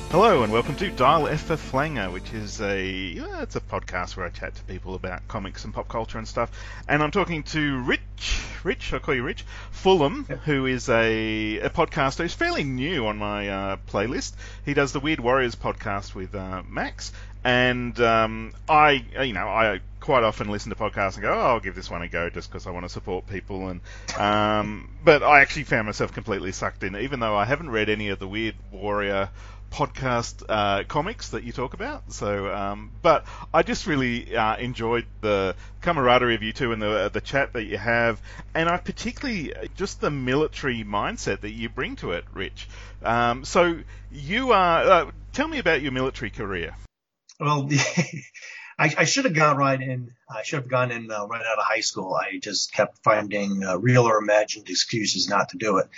Hello and welcome to Dial F for Flanger, which is it's a podcast where I chat to people about comics and pop culture and stuff. And I'm talking to Rich, I'll call you Rich, Fulham, who is a podcaster who's fairly new on my playlist. He does the Weird Warriors podcast with Max, and I quite often listen to podcasts and go, I'll give this one a go just because I want to support people. And but I actually found myself completely sucked in, even though I haven't read any of the Weird Warrior podcast comics that you talk about. So, but I just really enjoyed the camaraderie of you two and the chat that you have, and I particularly just the military mindset that you bring to it, Rich. So you are. Tell me about your military career. Well, I should have gone right in. I should have gone in right out of high school. I just kept finding real or imagined excuses not to do it.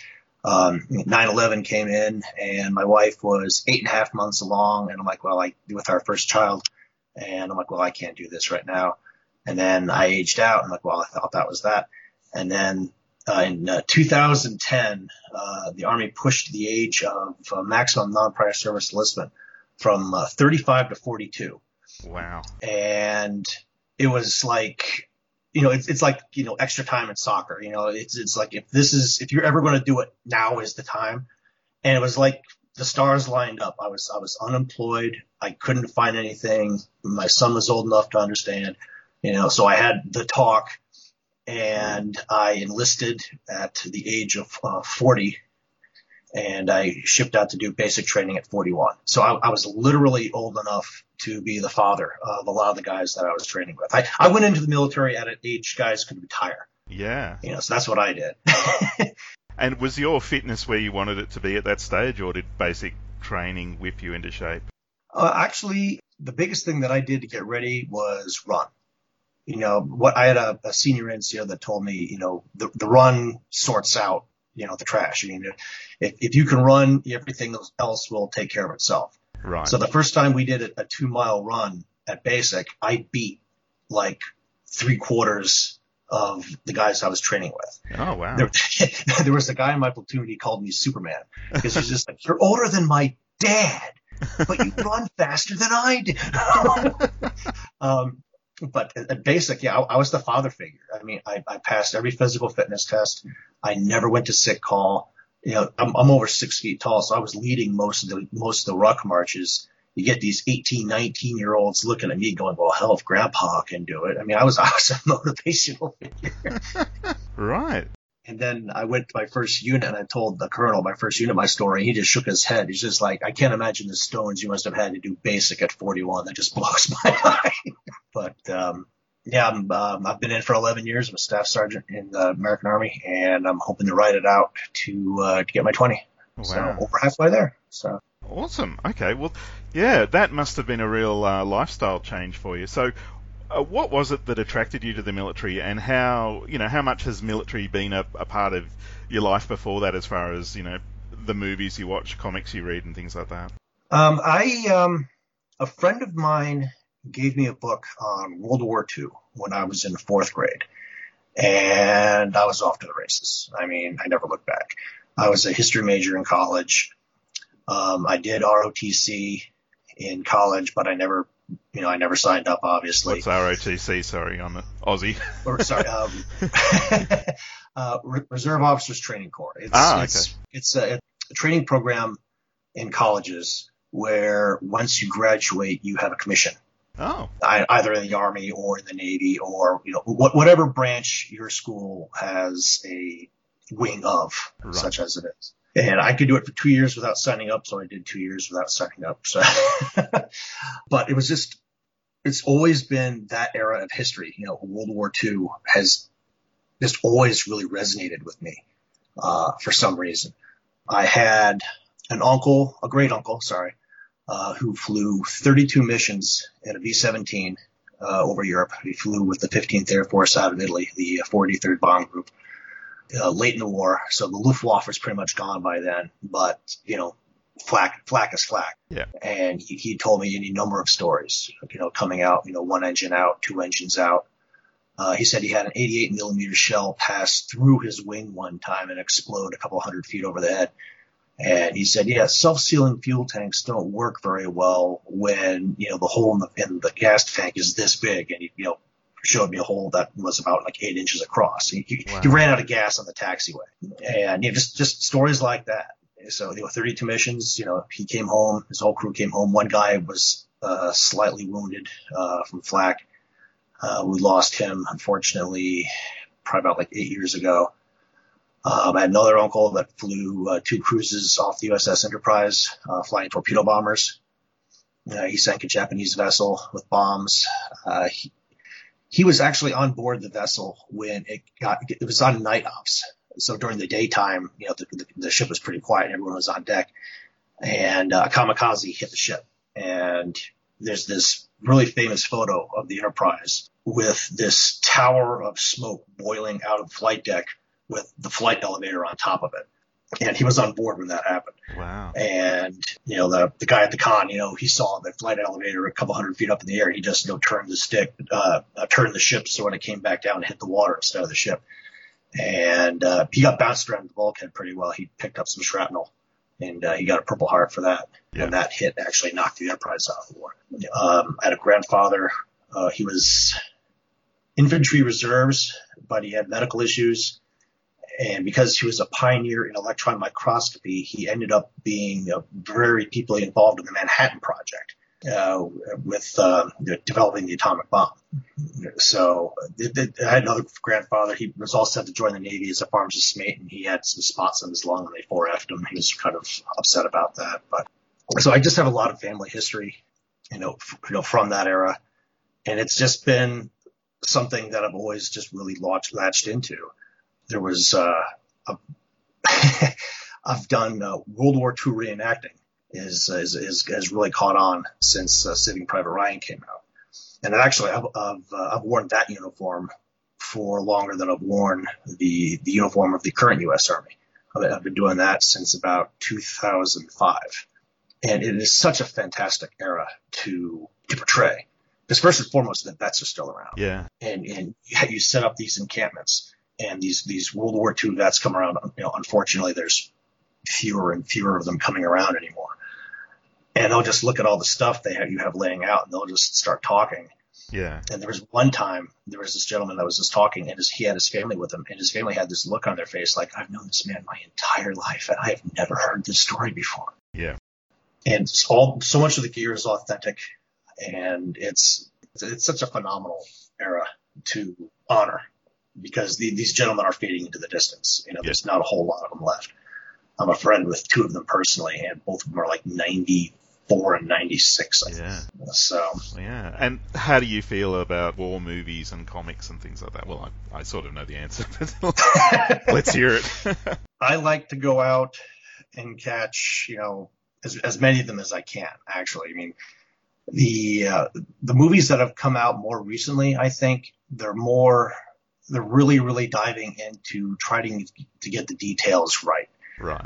9/11 came in, and my wife was 8.5 months along, and I'm like, with our first child, and I'm like, I can't do this right now. And then I aged out. I'm like, I thought that was that. And then in 2010, the Army pushed the age of maximum non-prior service enlistment from 35 to 42. Wow. And it was like, it's like, extra time in soccer. It's like, if you're ever going to do it, now is the time. And it was like the stars lined up. I was unemployed. I couldn't find anything. My son was old enough to understand, so I had the talk, and I enlisted at the age of 40. And I shipped out to do basic training at 41. So I was literally old enough to be the father of a lot of the guys that I was training with. I went into the military at an age guys could retire. Yeah. So that's what I did. And was your fitness where you wanted it to be at that stage, or did basic training whip you into shape? Actually, the biggest thing that I did to get ready was run. I had a senior NCO that told me, the run sorts out the trash. If you can run, everything else will take care of itself. Right. So the first time we did a 2-mile run at basic, I beat like 3/4 of the guys I was training with. Oh, wow. There was a guy in my platoon, he called me Superman, because he's just like, you're older than my dad, but you run faster than I do. But at basic, I was the father figure. I mean, I passed every physical fitness test. I never went to sick call. I'm over 6 feet tall, so I was leading most of the ruck marches. You get these 18, 19-year-olds looking at me going, well, hell, if Grandpa can do it. I mean, I was a motivational figure. Right. And then I went to my first unit, and I told the colonel my first unit my story. He just shook his head. He's just like, I can't imagine the stones you must have had to do basic at 41. That just blows my mind. But I've been in for 11 years. I'm a staff sergeant in the American Army, and I'm hoping to ride it out to get my 20. Wow. So over halfway there. So awesome. Okay. Well, yeah, that must have been a real lifestyle change for you. So, what was it that attracted you to the military, and how much has military been a part of your life before that, as far as the movies you watch, comics you read, and things like that? A friend of mine gave me a book on World War II when I was in 4th grade, and I was off to the races. I mean, I never looked back. I was a history major in college. I did ROTC in college, but I never signed up, obviously. What's ROTC? Sorry, I'm an Aussie. Reserve Officers Training Corps. It's a training program in colleges where once you graduate, you have a commission. Oh. Either in the Army or in the Navy, or whatever branch your school has a wing of, right, such as it is. And I could do it for 2 years without signing up, so I did 2 years without signing up. So, but it's always been that era of history. World War II has just always really resonated with me for some reason. I had a great uncle, who flew 32 missions in a V-17 over Europe. He flew with the 15th Air Force out of Italy, the 43rd Bomb Group. Late in the war, so the Luftwaffe was pretty much gone by then, but, flak is flak. Yeah. And he told me any number of stories, coming out, 1 engine out, 2 engines out. He said he had an 88 millimeter shell pass through his wing one time and explode a couple hundred feet over the head. And he said, yeah, self-sealing fuel tanks don't work very well when, the hole in the gas tank is this big. And he, showed me a hole that was about like 8 inches across. He ran out of gas on the taxiway. And just stories like that. So, 32 missions, he came home, his whole crew came home. One guy was slightly wounded from flak. We lost him, unfortunately, probably about like 8 years ago. I had another uncle that flew 2 cruises off the USS Enterprise, flying torpedo bombers. He sank a Japanese vessel with bombs. He was actually on board the vessel when it was on night ops. So during the daytime, the ship was pretty quiet. Everyone was on deck, and a kamikaze hit the ship. And there's this really famous photo of the Enterprise with this tower of smoke boiling out of the flight deck with the flight elevator on top of it. And he was on board when that happened. Wow. And, the guy at the con, he saw the flight elevator a couple hundred feet up in the air. He just, turned the ship so when it came back down, it hit the water instead of the ship. And he got bounced around the bulkhead pretty well. He picked up some shrapnel, and he got a Purple Heart for that. Yeah. And that hit actually knocked the Enterprise out of the water. I had a grandfather. He was infantry reserves, but he had medical issues. And because he was a pioneer in electron microscopy, he ended up being very deeply involved in the Manhattan Project with developing the atomic bomb. So I had another grandfather. He was all set to join the Navy as a pharmacist mate, and he had some spots on his lung, and they 4F'd him. He was kind of upset about that. But so I just have a lot of family history, from that era, and it's just been something that I've always just really latched into. There was I've done World War II reenacting has really caught on since Saving Private Ryan came out, and actually I've worn that uniform for longer than I've worn the uniform of the current U.S. Army. I've been doing that since about 2005, and it is such a fantastic era to portray. Because first and foremost, the vets are still around. Yeah, and you set up these encampments. And these World War II vets come around. Unfortunately, there's fewer and fewer of them coming around anymore. And they'll just look at all the stuff you have laying out, and they'll just start talking. Yeah. And there was one time, there was this gentleman that was just talking, and he had his family with him, and his family had this look on their face like, I've known this man my entire life, and I have never heard this story before. Yeah. And so much of the gear is authentic, and it's such a phenomenal era to honor. Because these gentlemen are fading into the distance. There's not a whole lot of them left. I'm a friend with 2 of them personally, and both of them are like 94 and 96, I think. So. Yeah. And how do you feel about war movies and comics and things like that? Well, I sort of know the answer, but let's hear it. I like to go out and catch, as many of them as I can, actually. I mean, the movies that have come out more recently, I think they're really, really diving into trying to get the details right. Right.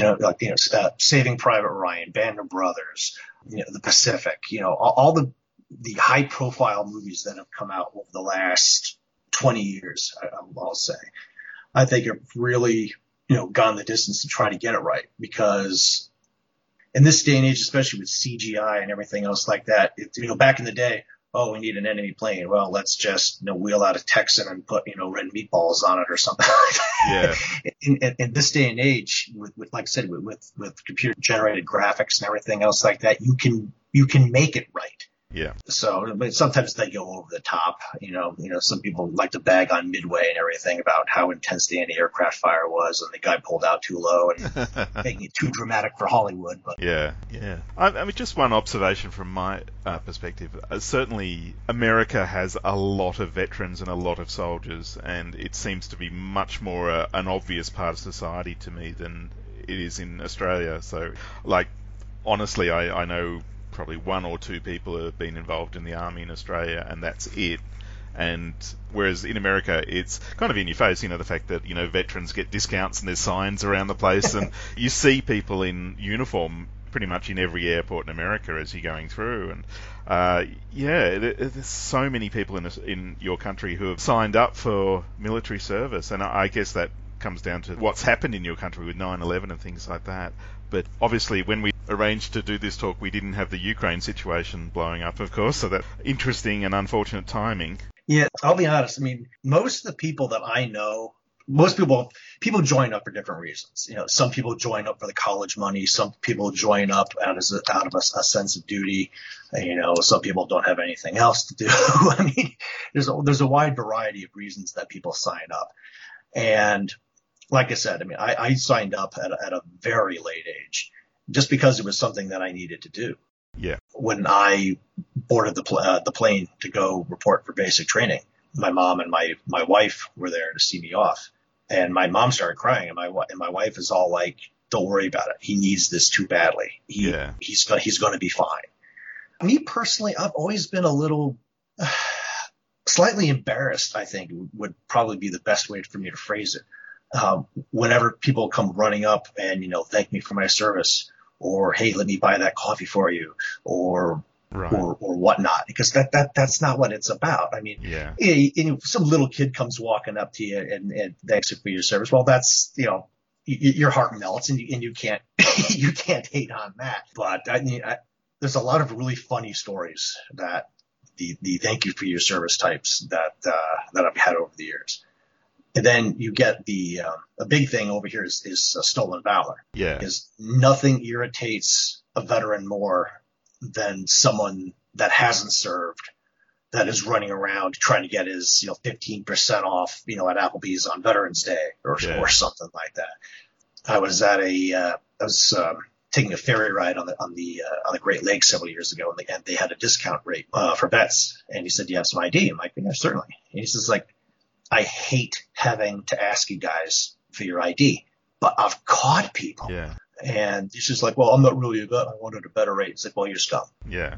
Saving Private Ryan, Band of Brothers, The Pacific, all the high profile movies that have come out over the last 20 years, I'll say. I think have really, gone the distance to try to get it right, because in this day and age, especially with CGI and everything else like that, back in the day, oh, we need an enemy plane. Well, let's just wheel out a Texan and put red meatballs on it or something. Yeah. In this day and age, with like I said, with computer generated graphics and everything else like that, you can make it right. Yeah. So, but sometimes they go over the top. Some people like to bag on Midway and everything about how intense the anti-aircraft fire was, and the guy pulled out too low and making it too dramatic for Hollywood. But yeah. I mean, just one observation from my perspective. Certainly, America has a lot of veterans and a lot of soldiers, and it seems to be much more an obvious part of society to me than it is in Australia. So, honestly, I know probably 1 or 2 people have been involved in the army in Australia, and that's it. And whereas in America, it's kind of in your face, the fact that, veterans get discounts and there's signs around the place, and you see people in uniform pretty much in every airport in America as you're going through. And there's so many people in your country who have signed up for military service, and I guess that comes down to what's happened in your country with 9/11 and things like that. But obviously, when we arranged to do this talk, we didn't have the Ukraine situation blowing up, of course, so that's interesting and unfortunate timing. Yeah, I'll be honest. I mean, most of the people that I know, most people join up for different reasons. You know, some people join up for the college money. Some people join up out of a sense of duty. You know, some people don't have anything else to do. I mean, there's a wide variety of reasons that people sign up. And like I said, I mean, I signed up at a very late age just because it was something that I needed to do. Yeah. When I boarded the plane to go report for basic training, my mom and my wife were there to see me off. And my mom started crying, and my wife is all like, "Don't worry about it. He needs this too badly. He's going to be fine." Me personally, I've always been a little slightly embarrassed, I think would probably be the best way for me to phrase it. Whenever people come running up and, you know, thank me for my service, or, "Hey, let me buy that coffee for you," or Right. or whatnot, because that's not what it's about. I mean, some little kid comes walking up to you and thanks you for your service. Well, that's, you know, your heart melts, and you can't you can't hate on that. But I mean, there's a lot of really funny stories that the thank you for your service types that I've had over the years. And then you get a big thing over here is stolen valor. Yeah. Because nothing irritates a veteran more than someone that hasn't served, that is running around trying to get his, you know, 15% off, you know, at Applebee's on Veterans Day or something like that. I was taking a ferry ride on the Great Lakes several years ago, and they had a discount rate for vets. And he said, "Do you have some ID?" I'm like, "Yeah, certainly." And he says, like, "I hate having to ask you guys for your ID, but I've caught people." Yeah. And he's just like, "Well, I'm not really a vet. I wanted a better rate." It's like, "Well, you're scum." Yeah.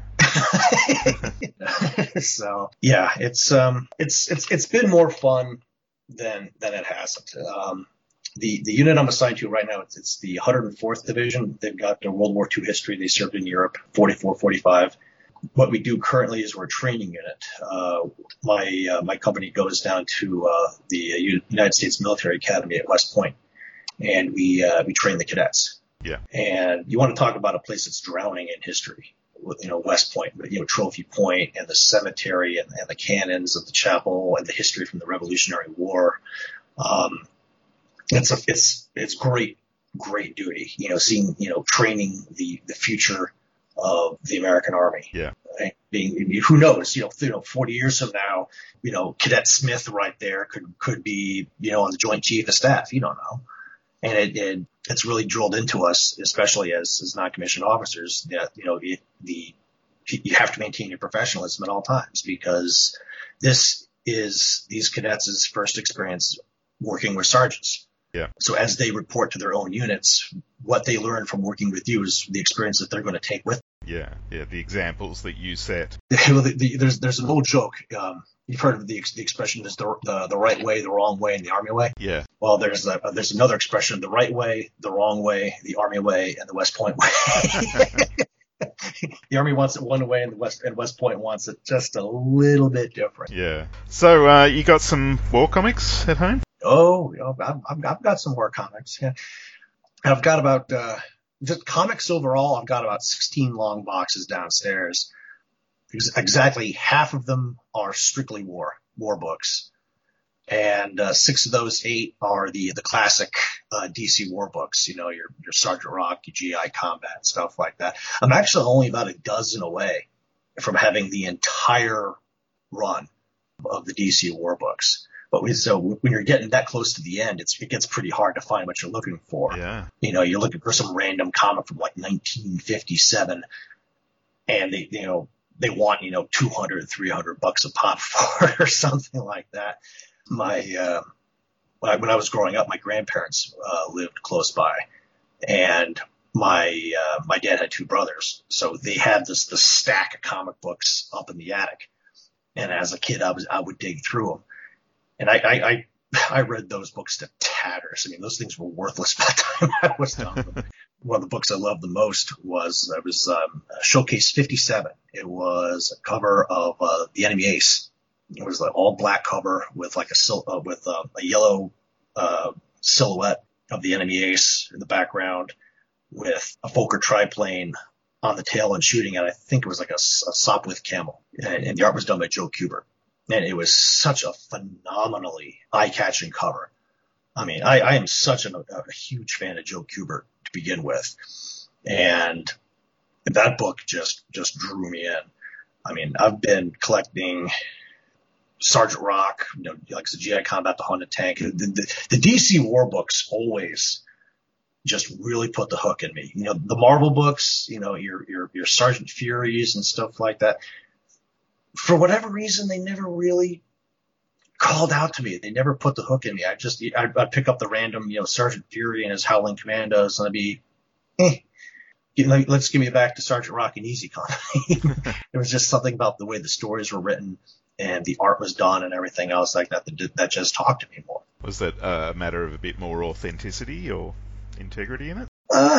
So yeah, it's been more fun than it hasn't. The unit I'm assigned to right now, it's the 104th Division. They've got their World War II history. They served in Europe, 44, 45. What we do currently is we're a training unit. My company goes down to the United States Military Academy at West Point, and we train the cadets. Yeah. And you want to talk about a place that's drowning in history, with, you know, West Point, you know, Trophy Point and the cemetery and the cannons of the chapel and the history from the Revolutionary War. It's great duty, you know, seeing, you know, training the future of the American Army. Yeah. Right? Who knows, you know, 40 years from now, you know, Cadet Smith right there could be, you know, on the Joint Chief of Staff. You don't know. And it's really drilled into us, especially as non-commissioned officers, that, you know, you have to maintain your professionalism at all times, because this is these cadets' first experience working with sergeants. Yeah. So as they report to their own units, what they learn from working with you is the experience that they're going to take with them. Yeah. The examples that you set. Well, there's an old joke. You've heard of the expression, "There's the right way, the wrong way, and the Army way." Yeah. Well, there's another expression: the right way, the wrong way, the Army way, and the West Point way. The Army wants it one way, and West Point wants it just a little bit different. Yeah. So you got some war comics at home? Oh, you know, I've got some war comics. Yeah, I've got about just comics overall. I've got about 16 long boxes downstairs. Exactly half of them are strictly war books, and 6 of those 8 are the classic DC war books. You know, your Sergeant Rock, your GI Combat, stuff like that. I'm actually only about a dozen away from having the entire run of the DC war books. But so when you're getting that close to the end, it gets pretty hard to find what you're looking for. Yeah. You know, you're looking for some random comic from like 1957, and they want, you know, $200, $300 a pop for it or something like that. When I was growing up, my grandparents lived close by, and my dad had 2 brothers, so they had this stack of comic books up in the attic. And as a kid, I would dig through them, and I read those books to tatters. I mean, those things were worthless by the time I was done with them. One of the books I loved the most was Showcase 57. It was a cover of the Enemy Ace. It was like all black cover with like a yellow silhouette of the enemy ace in the background with a Fokker triplane on the tail and shooting at, I think it was like a Sopwith Camel. And the art was done by Joe Kubert. And it was such a phenomenally eye-catching cover. I mean, I am such a huge fan of Joe Kubert to begin with. And that book just drew me in. I mean, I've been collecting Sergeant Rock, like the GI Combat, the Haunted Tank. The DC War books always just really put the hook in me. The Marvel books, your Sergeant Furies and stuff like that. For whatever reason, they never really called out to me. They never put the hook in me. I'd pick up the random, Sergeant Fury and his Howling Commandos, and I'd be, let's give me back to Sergeant Rock and Easy Company. There was just something about the way the stories were written and the art was done and everything else like that that just talked to me more. Was that a matter of a bit more authenticity or integrity in it?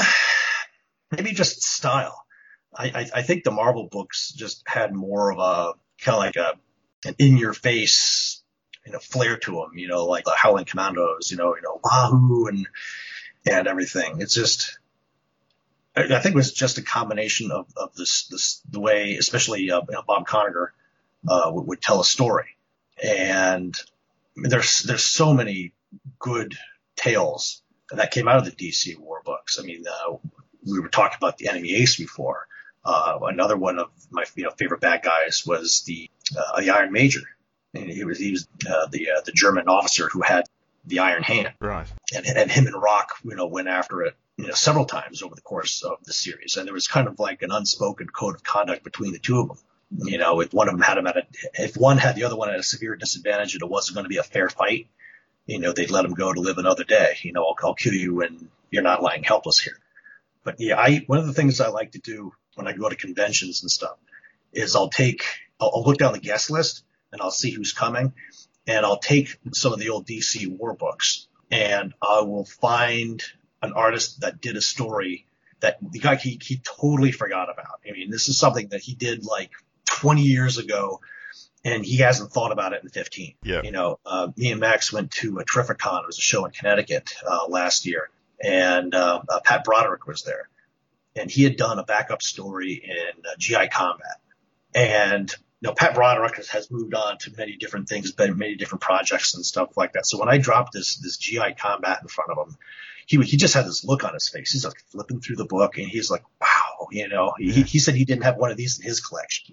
Maybe just style. I think the Marvel books just had more of a kind of like an in-your-face, flair to them. Like the Howling Commandos, Wahoo and everything. It's just, I think it was just a combination of the way, especially Bob Conager would tell a story, and there's so many good tales that came out of the DC War books. I mean, we were talking about the enemy ace before. Another one of my favorite bad guys was the Iron Major, and he was the German officer who had the Iron Hand, right? And him and Rock went after it several times over the course of the series, and there was kind of like an unspoken code of conduct between the two of them. If one of them if one had the other one at a severe disadvantage and it wasn't going to be a fair fight, they'd let him go to live another day. I'll kill you when you're not lying helpless here. But yeah, one of the things I like to do when I go to conventions and stuff is I'll look down the guest list and I'll see who's coming, and I'll take some of the old DC War books and I will find an artist that did a story that the guy he totally forgot about. I mean, this is something that he did like 20 years ago, and he hasn't thought about it in 15. Yeah. Me and Max went to a Terrificon. It was a show in Connecticut last year, and Pat Broderick was there, and he had done a backup story in GI Combat. And Pat Broderick has moved on to many different things, many different projects and stuff like that. So when I dropped this GI Combat in front of him, he just had this look on his face. He's like flipping through the book, and he's like, wow, he said he didn't have one of these in his collection.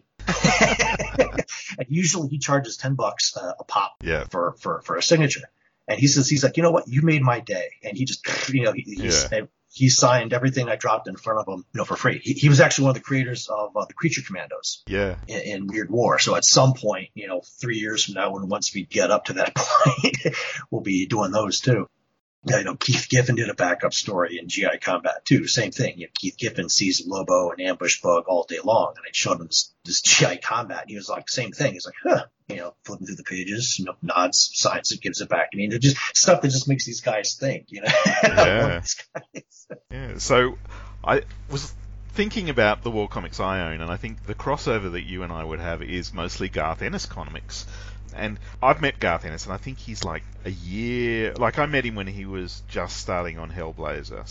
And usually he charges $10 a pop for a signature. And he's like, you know what? You made my day. And he just, he signed everything I dropped in front of him, for free. He was actually one of the creators of the Creature Commandos. Yeah. In Weird War. So at some point, 3 years from now, once we get up to that point, we'll be doing those too. Keith Giffen did a backup story in GI Combat too. Same thing. Keith Giffen sees Lobo and Ambush Bug all day long, and I showed him this GI Combat. And he was like, same thing. He's like, flipping through the pages, nods, signs it, gives it back to me. And they're just stuff that just makes these guys think, Yeah. Yeah. So I was thinking about the War comics I own, and I think the crossover that you and I would have is mostly Garth Ennis comics. And I've met Garth Ennis, and I think he's like a year. Like I met him when he was just starting on Hellblazer,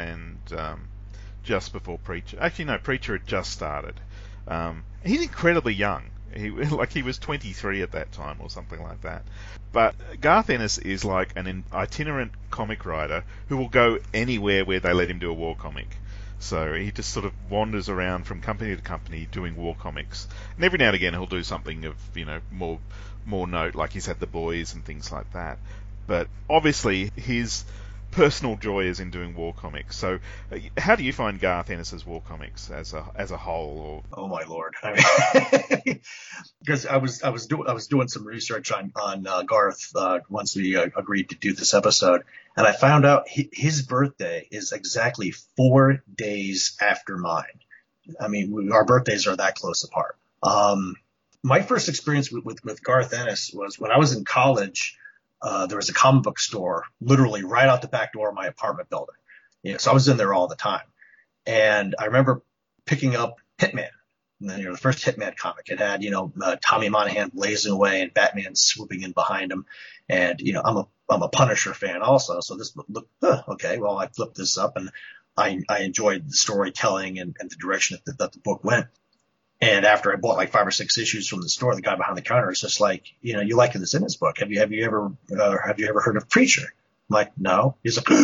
just before Preacher. Actually, no, Preacher had just started. He's incredibly young. He was 23 at that time, or something like that. But Garth Ennis is like an itinerant comic writer who will go anywhere where they let him do a war comic. So he just sort of wanders around from company to company doing war comics. And every now and again he'll do something of, more note, like he's had The Boys and things like that. But obviously his personal joy is in doing war comics. So how do you find Garth Ennis's war comics as a whole? Or... Oh my lord! Because I was doing some research on Garth once we agreed to do this episode, and I found out his birthday is exactly 4 days after mine. I mean, our birthdays are that close apart. My first experience with Garth Ennis was when I was in college. There was a comic book store literally right out the back door of my apartment building. So I was in there all the time. And I remember picking up Hitman. And then, the first Hitman comic. It had, Tommy Monahan blazing away and Batman swooping in behind him. And, I'm I'm a Punisher fan also. So this book looked, okay, well, I flipped this up and I enjoyed the storytelling and the direction that the book went. And after I bought like 5 or 6 issues from the store, the guy behind the counter is just like, you liking this in this book? Have you ever heard of Preacher? I'm like, no. He's like,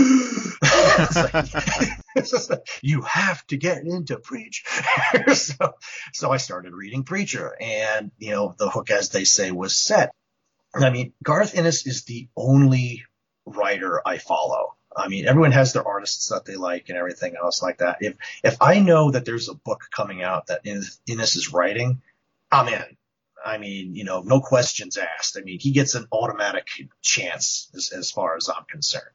it's like, you have to get into Preacher. so I started reading Preacher, and the hook, as they say, was set. I mean, Garth Ennis is the only writer I follow. I mean, everyone has their artists that they like and everything else like that. If I know that there's a book coming out that Ennis is writing, I'm in. I mean, no questions asked. I mean, he gets an automatic chance as far as I'm concerned.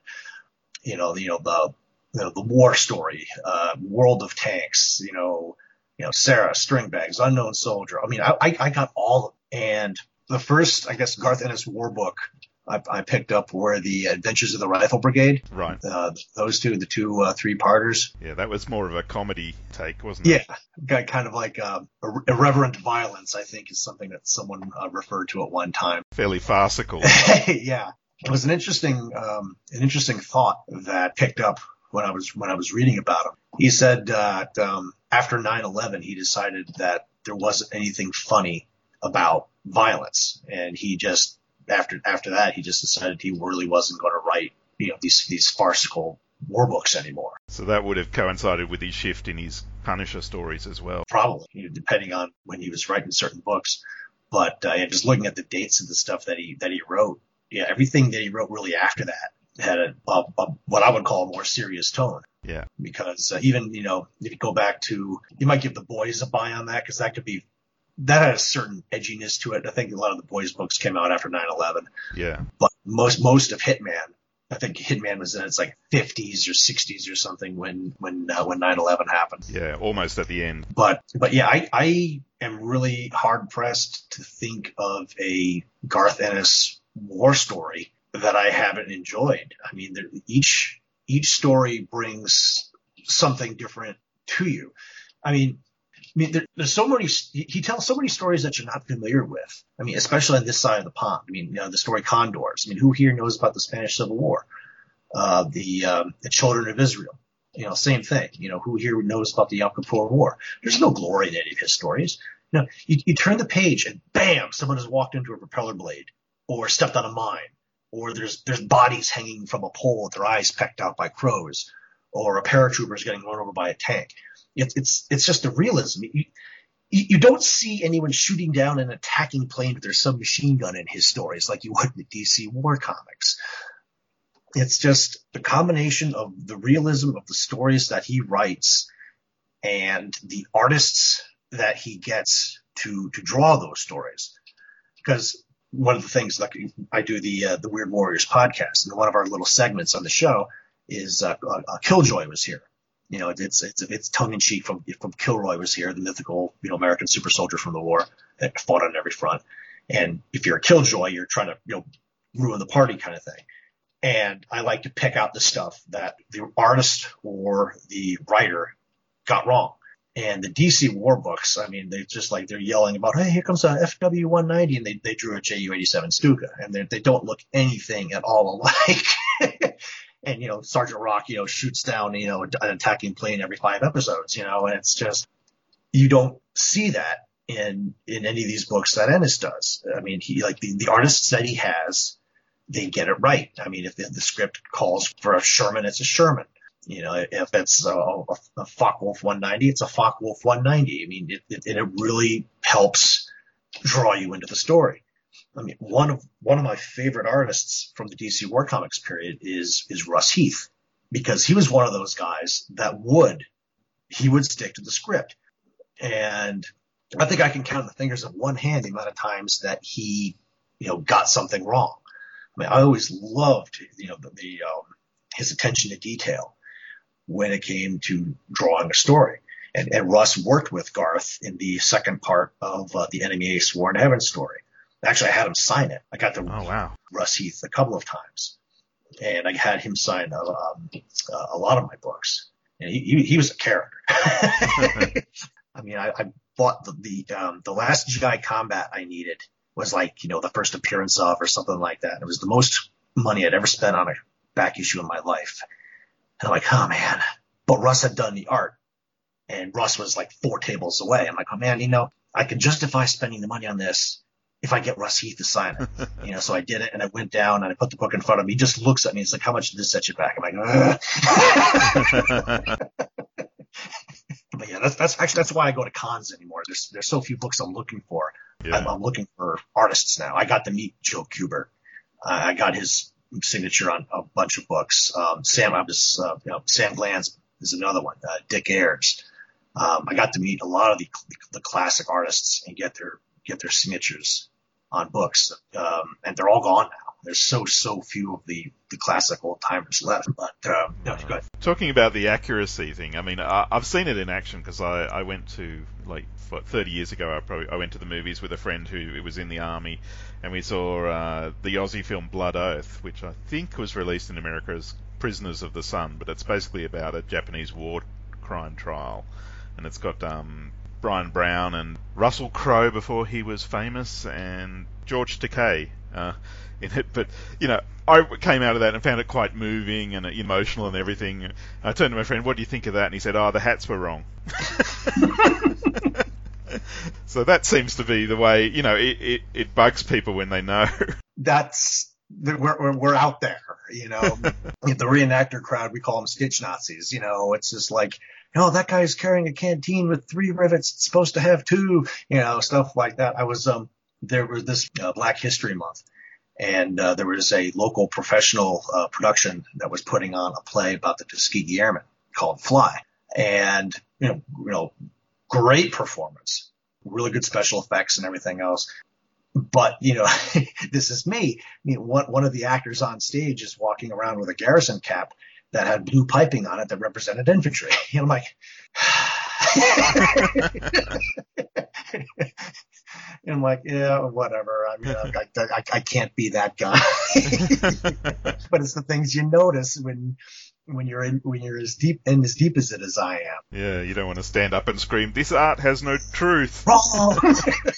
The war story, World of Tanks, Sarah, Stringbags, Unknown Soldier. I mean, I got all of them. And the first, I guess, Garth Ennis war book I picked up were the Adventures of the Rifle Brigade. Right. Those two, the two 3-parters. Yeah, that was more of a comedy take, wasn't it? Yeah, kind of like irreverent violence, I think, is something that someone referred to at one time. Fairly farcical. Yeah, it was an interesting thought that picked up when I was reading about him. He said that after 9/11, he decided that there wasn't anything funny about violence, and he just after that, he just decided he really wasn't going to write, these farcical war books anymore. So that would have coincided with his shift in his Punisher stories as well. Probably, depending on when he was writing certain books. But just looking at the dates of the stuff that he wrote, everything that he wrote really after that had a what I would call a more serious tone. Yeah. Because even, if you go back to, you might give The Boys a buy on that, because that had a certain edginess to it. I think a lot of the Boys books came out after 9/11. Yeah. But most of Hitman, I think Hitman was in its like 50s or 60s or something when 9/11 happened. Yeah, almost at the end. But yeah, I am really hard pressed to think of a Garth Ennis war story that I haven't enjoyed. I mean, each story brings something different to you. I mean, there's so many. He tells so many stories that you're not familiar with. I mean, especially on this side of the pond. I mean, the story Condors. I mean, who here knows about the Spanish Civil War? The Children of Israel. Same thing. Who here knows about the Yom Kippur War? There's no glory in any of his stories. You turn the page and bam, someone has walked into a propeller blade, or stepped on a mine, or there's bodies hanging from a pole with their eyes pecked out by crows, or a paratrooper is getting run over by a tank. It's just the realism. You don't see anyone shooting down an attacking plane with their submachine gun in his stories like you would in the DC War comics. It's just the combination of the realism of the stories that he writes and the artists that he gets to draw those stories. Because one of the things, like I do the Weird Warriors podcast, and one of our little segments on the show is Killjoy was here. It's tongue in cheek from Kilroy was here, the mythical, American super soldier from the war that fought on every front. And if you're a Killjoy, you're trying to, ruin the party kind of thing. And I like to pick out the stuff that the artist or the writer got wrong. And the DC war books, I mean, they're yelling about, hey, here comes a FW-190, and they drew a Ju-87 Stuka, and they don't look anything at all alike. And, Sergeant Rock, shoots down, an attacking plane every 5 episodes, and it's just, you don't see that in any of these books that Ennis does. I mean, the artists that he has, they get it right. I mean, if the script calls for a Sherman, it's a Sherman. If it's a Focke-Wulf 190, it's a Focke-Wulf 190. I mean, it really helps draw you into the story. I mean, one of my favorite artists from the DC War Comics period is Russ Heath, because he was one of those guys that would stick to the script. And I think I can count on the fingers of one hand the amount of times that he, got something wrong. I mean, I always loved, his attention to detail when it came to drawing a story. And Russ worked with Garth in the second part of the Enemy Ace War in Heaven story. Actually, I had him sign it. I got to Russ Heath a couple of times, and I had him sign a lot of my books. And he was a character. I mean, I bought the last GI Combat I needed was like, the first appearance of or something like that. It was the most money I'd ever spent on a back issue in my life. And I'm like, oh man. But Russ had done the art, and Russ was like 4 tables away. I'm like, oh man, I can justify spending the money on this if I get Russ Heath to sign it. So I did it, and I went down and I put the book in front of me. He just looks at me. He's like, how much did this set you back? I'm like, But yeah, that's why I go to cons anymore. There's so few books I'm looking for. Yeah. I'm looking for artists now. I got to meet Joe Kubert. I got his signature on a bunch of books. Sam Glanz is another one. Dick Ayers. I got to meet a lot of the classic artists and get their signatures on books. And they're all gone now. There's so few of the classic old timers left. But no, go ahead. Talking about the accuracy thing, I mean, I've seen it in action because I went to 30 years ago. I went to the movies with a friend who was in the army, and we saw the Aussie film Blood Oath, which I think was released in America as Prisoners of the Sun, but it's basically about a Japanese war crime trial, and it's got Brian Brown and Russell Crowe before he was famous, and George Takei in it. But I came out of that and found it quite moving and emotional and everything. I turned to my friend, "What do you think of that?" And he said, "Oh, the hats were wrong." So that seems to be the way. It bugs people when they know. We're out there. The reenactor crowd, we call them stitch Nazis. It's just like, that guy's carrying a canteen with 3 rivets. It's supposed to have 2, stuff like that. There was this Black History Month, and there was a local professional production that was putting on a play about the Tuskegee Airmen called Fly. And, great performance, really good special effects and everything else. But, this is me. One of the actors on stage is walking around with a garrison cap that had blue piping on it that represented infantry. And I'm like, yeah, whatever. I mean, I can't be that guy. But it's the things you notice when you're as deep as it as I am. Yeah, you don't want to stand up and scream, "This art has no truth." Wrong.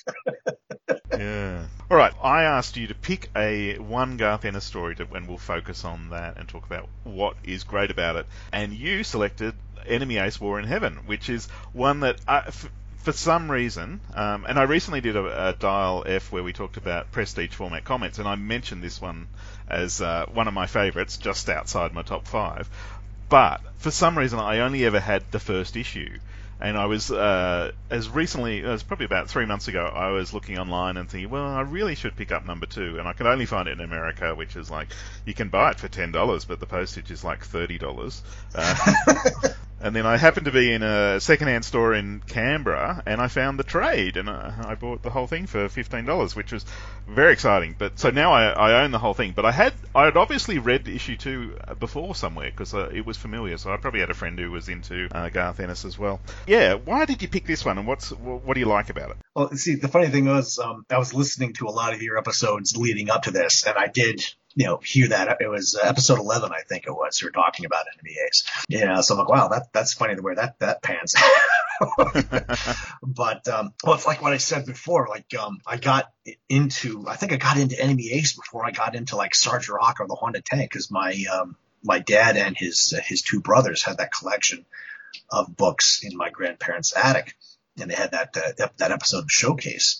Yeah. All right. I asked you to pick one Garth Ennis story and we'll focus on that and talk about what is great about it. And you selected Enemy Ace: War in Heaven, which is one that for some reason, and I recently did a Dial F where we talked about prestige format comments, and I mentioned this one as one of my favourites, just outside my top 5. But for some reason, I only ever had the first issue. And I was, as recently, it was probably about 3 months ago, I was looking online and thinking, well, I really should pick up number 2. And I could only find it in America, which is like, you can buy it for $10, but the postage is like $30. And then I happened to be in a secondhand store in Canberra, and I found the trade, and I bought the whole thing for $15, which was very exciting. But so now I own the whole thing. But I had obviously read issue 2 before somewhere because it was familiar. So I probably had a friend who was into Garth Ennis as well. Yeah, why did you pick this one, and what do you like about it? Well, see, the funny thing was, I was listening to a lot of your episodes leading up to this, and I did, hear that. It was episode 11, I think it was. You were talking about Enemy Ace. So I'm like, wow, that's funny the way that pans out. But, it's like what I said before. Like, I got into Enemy Ace before I got into like Sergeant Rock or the Honda Tank, because my dad and his 2 brothers had that collection of books in my grandparents' attic, and they had that episode of Showcase.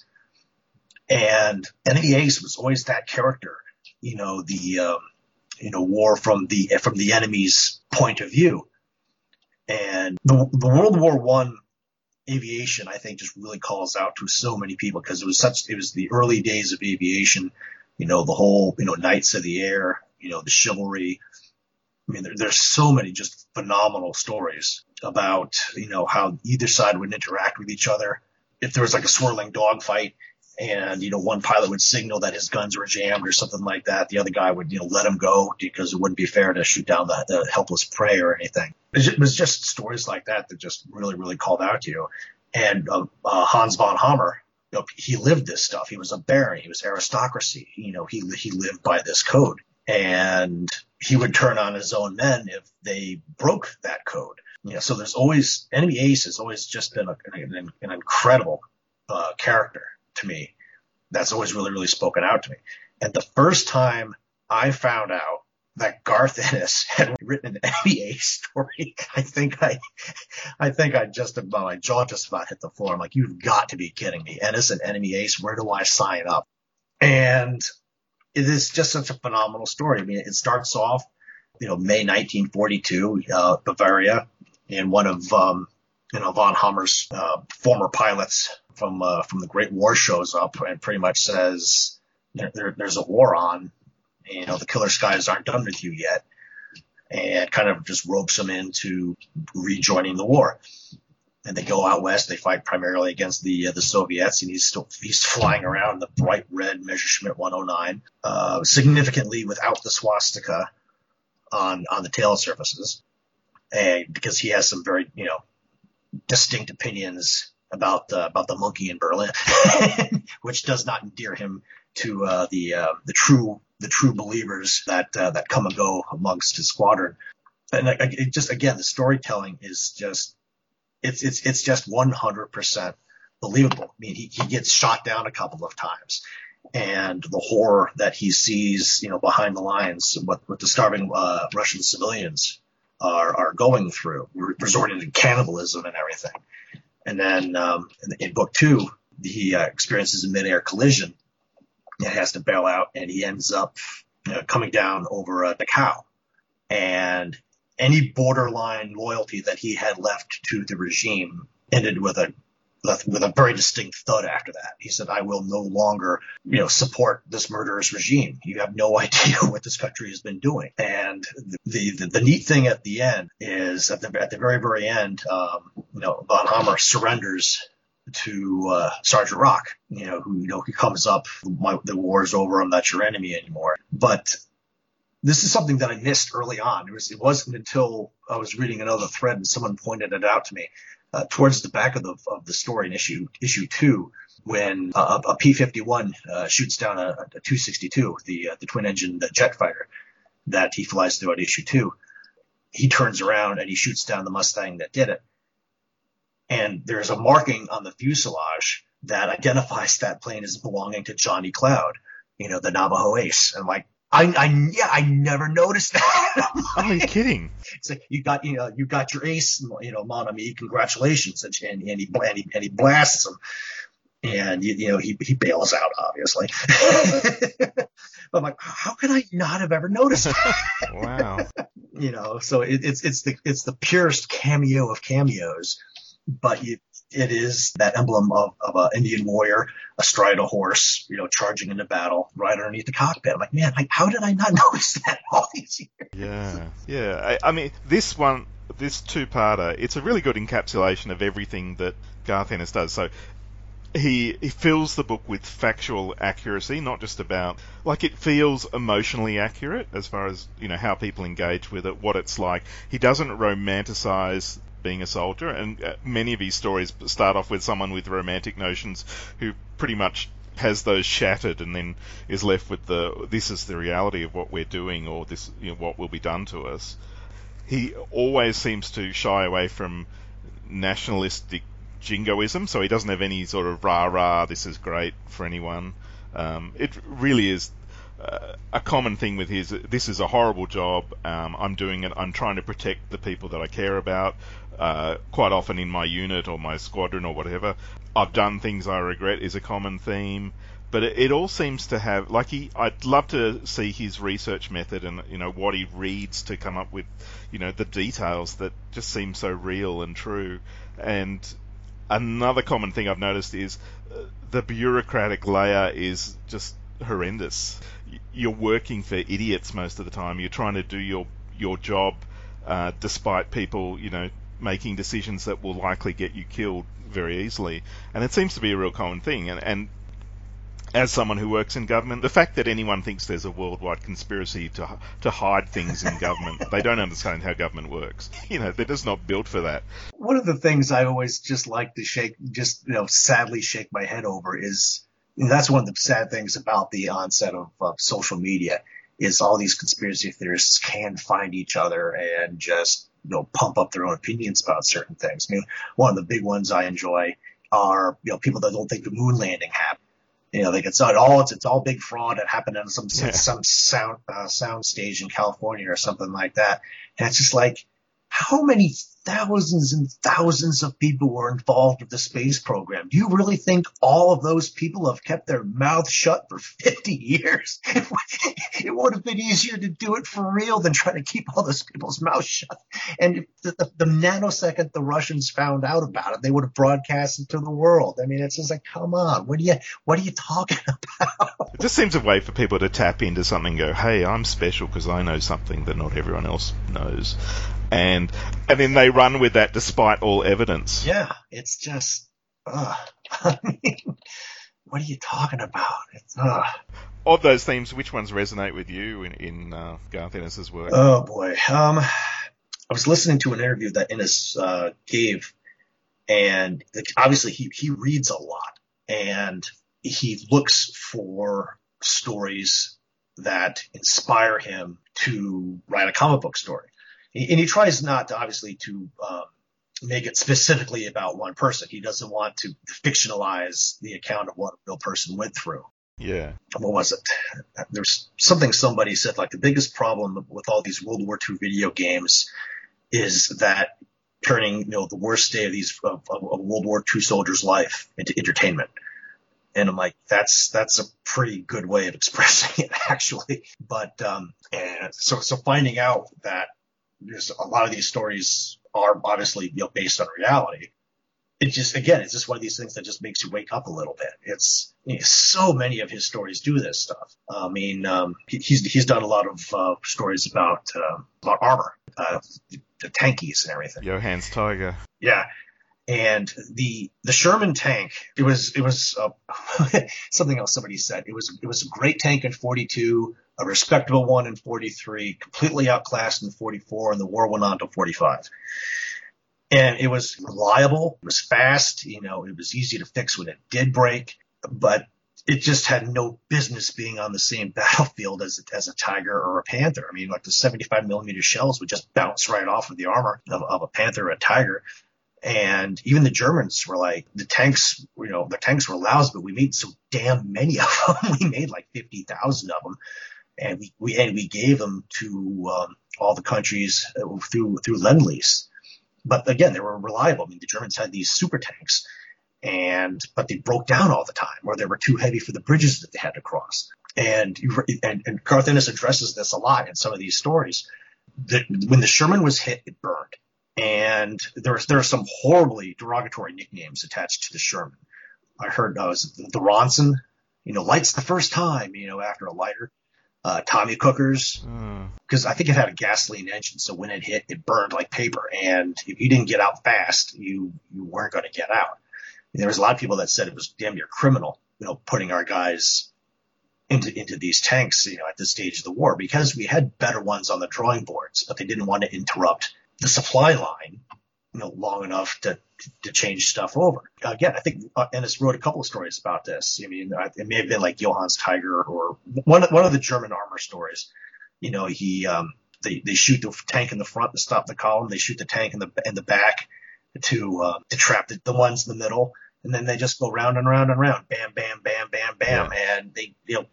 And Enemy Ace was always that character, the war from the enemy's point of view. And the World War I aviation, I think, just really calls out to so many people, because it was the early days of aviation, the whole, Knights of the Air, the chivalry. I mean, there's so many just phenomenal stories about, how either side would interact with each other. If there was like a swirling dogfight and, one pilot would signal that his guns were jammed or something like that, the other guy would, let him go because it wouldn't be fair to shoot down the helpless prey or anything. It was just stories like that just really, really called out to you. And Hans von Hammer, he lived this stuff. He was a baron. He was aristocracy. He lived by this code. And he would turn on his own men if they broke that code. So there's always, Enemy Ace has always just been an incredible character to me. That's always really, really spoken out to me. And the first time I found out that Garth Ennis had written an NEA story. I think my jaw just about hit the floor. I'm like, you've got to be kidding me. Ennis and Enemy Ace, where do I sign up? And it is just such a phenomenal story. I mean, it starts off, May 1942, Bavaria, and one of von Hammer's former pilots from the Great War shows up and pretty much says, there's a war on. The Killer Skies aren't done with you yet, and kind of just ropes him into rejoining the war. And they go out west. They fight primarily against the Soviets, and he's flying around the bright red Messerschmitt 109, significantly without the swastika on the tail surfaces, and because he has some very distinct opinions about the monkey in Berlin, which does not endear him to the true believers that come and go amongst his squadron. And the storytelling is just it's just 100% believable. I mean, he gets shot down a couple of times, and the horror that he sees, behind the lines, what the starving Russian civilians are going through, resorting to cannibalism and everything. And then in book 2, he experiences a midair collision and has to bail out, and he ends up coming down over Dachau. And any borderline loyalty that he had left to the regime ended with a very distinct thud after that. He said, I will no longer, support this murderous regime. You have no idea what this country has been doing. And the neat thing at the end is at the very, very end, von Hammer surrenders to Sergeant Rock, who comes up, the war's over, I'm not your enemy anymore. But this is something that I missed early on. It wasn't until I was reading another thread and someone pointed it out to me towards the back of the story in issue 2, when a P-51 shoots down a 262, the twin-engine jet fighter that he flies throughout issue 2. He turns around and he shoots down the Mustang that did it. And there's a marking on the fuselage that identifies that plane as belonging to Johnny Cloud, the Navajo ace. And I'm like, I never noticed that. Are you kidding? It's like, you got your ace, mon ami, congratulations. And he blasts him. And, he bails out, obviously. I'm like, how could I not have ever noticed that? Wow. So it's the purest cameo of cameos, but it is that emblem of an Indian warrior astride a horse, charging into battle right underneath the cockpit. I'm like, man, how did I not notice that all these years? Yeah. I mean, this two-parter, it's a really good encapsulation of everything that Garth Ennis does. So he fills the book with factual accuracy, not just about, it feels emotionally accurate as far as, how people engage with it, what it's like. He doesn't romanticize being a soldier, and many of his stories start off with someone with romantic notions who pretty much has those shattered and then is left with this is the reality of what we're doing, or this, what will be done to us. He always seems to shy away from nationalistic jingoism, so he doesn't have any sort of rah-rah, this is great for anyone. It really is a common thing with his, this is a horrible job, I'm doing it, I'm trying to protect the people that I care about, quite often in my unit or my squadron or whatever. I've done things I regret is a common theme, but it all seems to have, I'd love to see his research method and, what he reads to come up with, the details that just seem so real and true. And another common thing I've noticed is the bureaucratic layer is just horrendous. You're working for idiots most of the time. You're trying to do your job despite people, making decisions that will likely get you killed very easily. And it seems to be a real common thing. And as someone who works in government, the fact that anyone thinks there's a worldwide conspiracy to hide things in government, they don't understand how government works. They're just not built for that. One of the things I always just like to sadly shake my head over is, that's one of the sad things about the onset of social media, is all these conspiracy theorists can find each other and just, pump up their own opinions about certain things. I mean, one of the big ones I enjoy are, people that don't think the moon landing happened. like it's all big fraud. It happened on some sound stage in California or something like that. And it's just like, how many thousands and thousands of people were involved with the space program? Do you really think all of those people have kept their mouths shut for 50 years? It would have been easier to do it for real than try to keep all those people's mouths shut. And the nanosecond the Russians found out about it, they would have broadcast it to the world. I mean, it's just like, come on, what are you talking about? It just seems a way for people to tap into something and go, hey, I'm special because I know something that not everyone else knows. And then they run with that despite all evidence. Yeah, it's just, I mean, what are you talking about? It's, Of those themes, which ones resonate with you in Garth Ennis's work? Oh boy, I was listening to an interview that Ennis gave, and obviously he reads a lot, and he looks for stories that inspire him to write a comic book story. And he tries not to, obviously, to make it specifically about one person. He doesn't want to fictionalize the account of what a real person went through. Yeah. What was it? There's something somebody said, like, the biggest problem with all these World War II video games is that turning, the worst day of a World War II soldier's life into entertainment. And I'm like, that's a pretty good way of expressing it, actually. But and so finding out that there's a lot of these stories are obviously based on reality. It's just one of these things that just makes you wake up a little bit. It's so many of his stories do this stuff. I mean, he's done a lot of stories about armor, the tankies and everything. Johann's Tiger. Yeah. And the Sherman tank, it was something else somebody said. It was a great tank in 42, a respectable one in 43, completely outclassed in 44, and the war went on to 45. And it was reliable, it was fast, it was easy to fix when it did break, but it just had no business being on the same battlefield as a Tiger or a Panther. I mean, like the 75 millimeter shells would just bounce right off of the armor of a Panther or a Tiger. And even the Germans were like, the tanks were lousy, but we made so damn many of them. We made like 50,000 of them. And we gave them to all the countries through Lend-Lease. But again, they were reliable. I mean, the Germans had these super tanks, but they broke down all the time, or they were too heavy for the bridges that they had to cross. And Garth Ennis addresses this a lot in some of these stories. When the Sherman was hit, it burned. And there are some horribly derogatory nicknames attached to the Sherman. I heard the Ronson, lights the first time, after a lighter. Tommy Cookers, because I think it had a gasoline engine, so when it hit, it burned like paper. And if you didn't get out fast, you weren't going to get out. And there was a lot of people that said it was damn near criminal, putting our guys into these tanks, at this stage of the war, because we had better ones on the drawing boards, but they didn't want to interrupt the supply line, long enough to change stuff over. Again, I think Ennis wrote a couple of stories about this. I mean, it may have been like Johann's Tiger or one of the German armor stories. They shoot the tank in the front to stop the column. They shoot the tank in the back to trap the ones in the middle, and then they just go round and round and round, bam, bam, bam, bam, bam, and they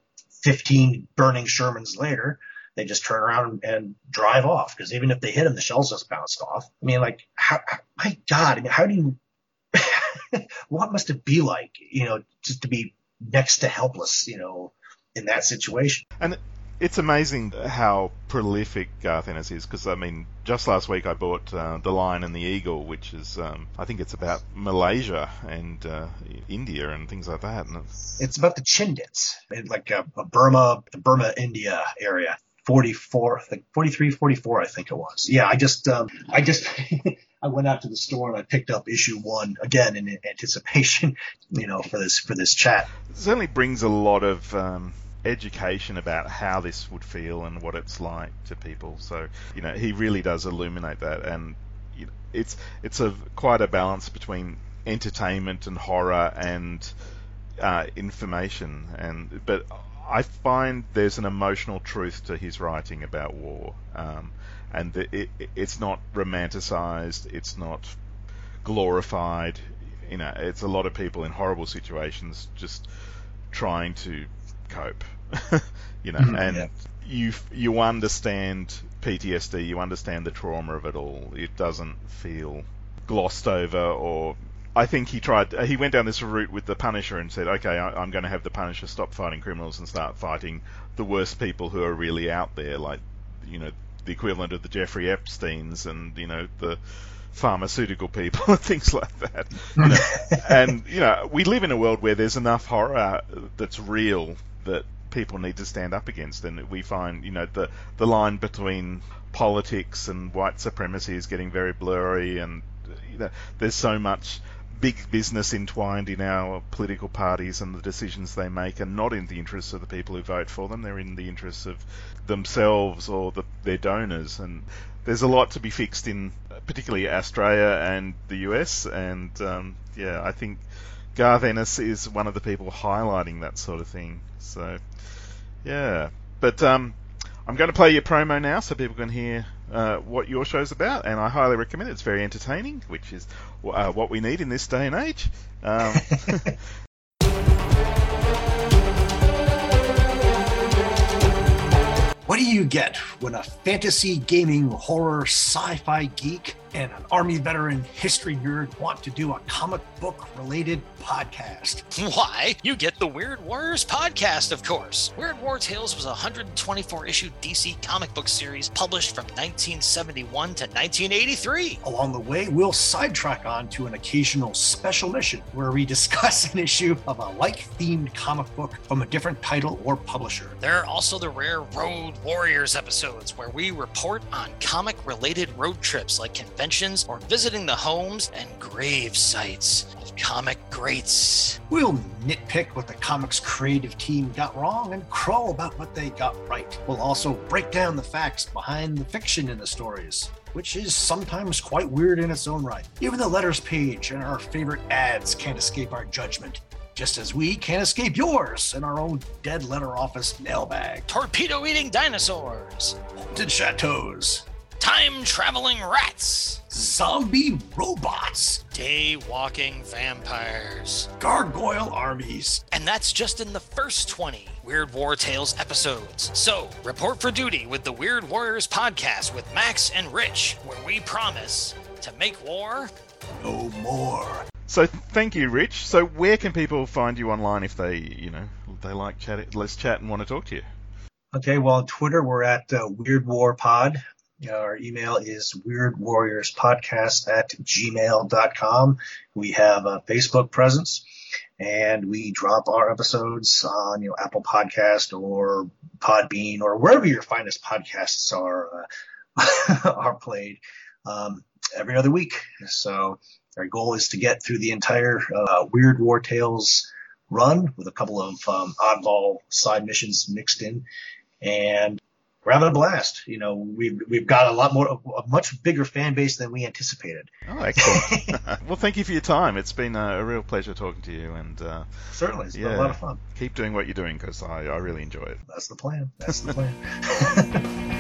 15 burning Shermans later, they just turn around and drive off, because even if they hit them, the shells just bounced off. I mean, like, my God, I mean, how do you – what must it be like, just to be next to helpless, in that situation? And it's amazing how prolific Garth Ennis is, because, I mean, just last week I bought The Lion and the Eagle, which is, I think it's about Malaysia and India and things like that. And it's about the Chindits, like the Burma-India area. 43, 44, I think it was. Yeah, I just I went out to the store and I picked up issue 1 again in anticipation, for this chat. It certainly brings a lot of education about how this would feel and what it's like to people. So, he really does illuminate that, and it's quite a balance between entertainment and horror and information, but I find there's an emotional truth to his writing about war, and it's not romanticized, it's not glorified. It's a lot of people in horrible situations just trying to cope, and you understand PTSD, you understand the trauma of it all. It doesn't feel glossed over, or I think he went down this route with the Punisher and said, okay, I'm going to have the Punisher stop fighting criminals and start fighting the worst people who are really out there, like, the equivalent of the Jeffrey Epsteins and, the pharmaceutical people and things like that. And, we live in a world where there's enough horror that's real that people need to stand up against, and we find, the line between politics and white supremacy is getting very blurry, and there's so much big business entwined in our political parties, and the decisions they make are not in the interests of the people who vote for them. They're in the interests of themselves or their donors. And there's a lot to be fixed in particularly Australia and the US. And I think Garth Ennis is one of the people highlighting that sort of thing. So, yeah. But I'm going to play your promo now so people can hear what your show's about, and I highly recommend it. It's very entertaining, which is what we need in this day and age. What do you get when a fantasy, gaming, horror, sci-fi geek and an Army veteran history nerd want to do a comic book related podcast? Why, you get the Weird Warriors podcast, of course. Weird War Tales was a 124-issue DC comic book series published from 1971 to 1983. Along the way, we'll sidetrack on to an occasional special mission where we discuss an issue of a like-themed comic book from a different title or publisher. There are also the rare Road Warriors episodes where we report on comic-related road trips like conventions or visiting the homes and grave sites of comic greats. We'll nitpick what the comics creative team got wrong and crow about what they got right. We'll also break down the facts behind the fiction in the stories, which is sometimes quite weird in its own right. Even the letters page and our favorite ads can't escape our judgment, just as we can't escape yours in our own dead letter office mailbag. Torpedo-eating dinosaurs. Haunted chateaus. Time-traveling rats. Zombie robots. Day-walking vampires. Gargoyle armies. And that's just in the first 20 Weird War Tales episodes. So, report for duty with the Weird Warriors podcast with Max and Rich, where we promise to make war no more. So thank you, Rich. So where can people find you online if they, they like let's chat and want to talk to you? Okay, well, on Twitter, we're at Weird War Pod. Our email is weirdwarriorspodcast@gmail.com. We have a Facebook presence, and we drop our episodes on, Apple Podcast or Podbean or wherever your finest podcasts are played every other week. So our goal is to get through the entire Weird War Tales run with a couple of oddball side missions mixed in, and we're having a blast. We've got a much bigger fan base than we anticipated. Oh, excellent. Well, thank you for your time. It's been a real pleasure talking to you, and certainly it's been a lot of fun. Keep doing what you're doing, because I really enjoy it. That's the plan.